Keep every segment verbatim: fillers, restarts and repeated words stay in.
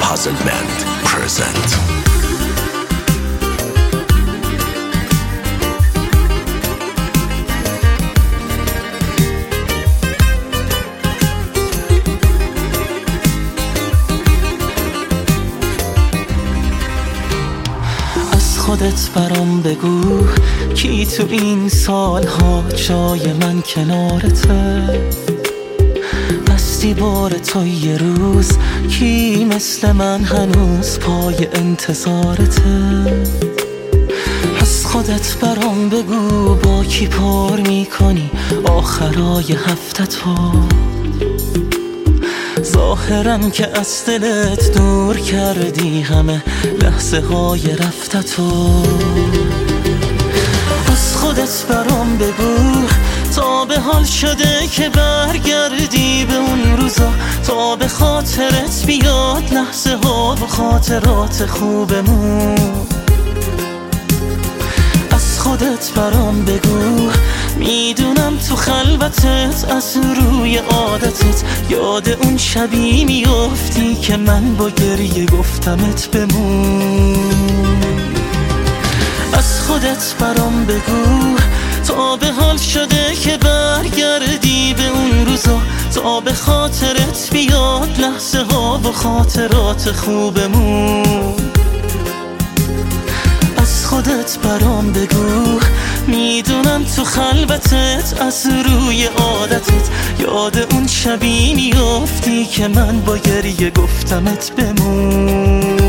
Puzzlement present. خودت برام بگو کی تو این سالها جای من کنارته، بستی بار تو یه روز کی مثل من هنوز پای انتظارته. از خودت برام بگو با کی پر میکنی آخرای هفته تو، ظاهرم که از دلت دور کردی همه لحظه های رفته تو. از خودت برام بگو تا به حال شده که برگردی به اون روزا، تا به خاطرت بیاد لحظه ها و خاطرات خوبمون. از خودت برام بگو میدونم تو خلوتت از روی عادتت یاد اون شبی میافتی که من با گریه گفتمت بمون. از خودت برام بگو تا به حال شده که برگردی به اون روزا، تا به خاطرت بیاد لحظه ها و خاطرات خوبمون. از خودت برام بگو میدونم تو خلوتت از روی عادتت یاد اون شبی میافتی که من با گریه گفتمت بمون.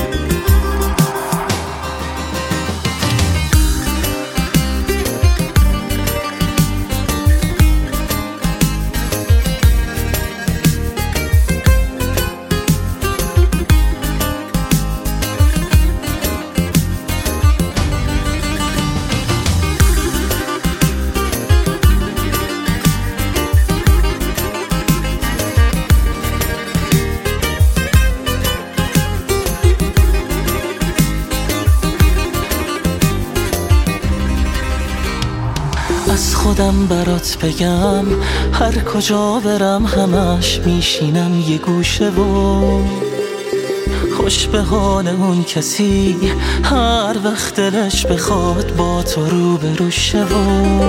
از خودم برات بگم هر کجا برم همش میشینم یه گوشه و خوش به حال اون کسی هر وقت دلش بخواد با تو رو بروشه و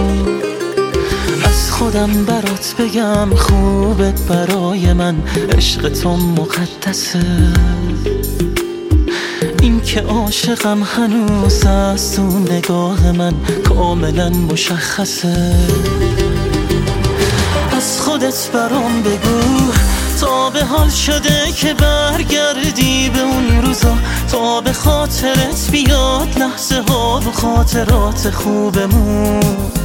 از خودم برات بگم خوبه برای من عشق تو مقدسه، این که عاشقم هنوز از تو نگاه من کاملا مشخصه. از خودت برام بگو تا به حال شده که برگردی به اون روزا، تا به خاطرت بیاد لحظه ها و خاطرات خوبمون.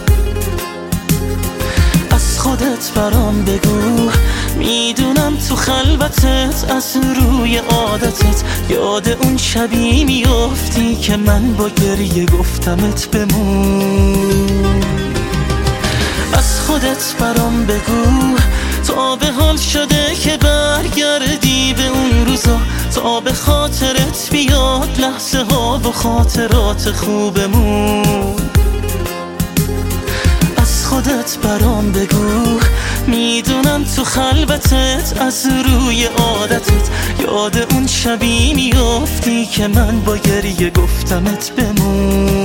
از خودت برام بگو میدونم تو خلوتت از روی عادتت یاد اون شبی میافتی که من با گریه گفتمت بمون. از خودت برام بگو تا به حال شده که برگردی به اون روزا، تا به خاطرت بیاد لحظه ها و خاطرات خوبمون. از خودت برام بگو میدونم تو خلوتت از روی عادتت یاد اون شبی میافتی که من با گریه گفتمت بمون.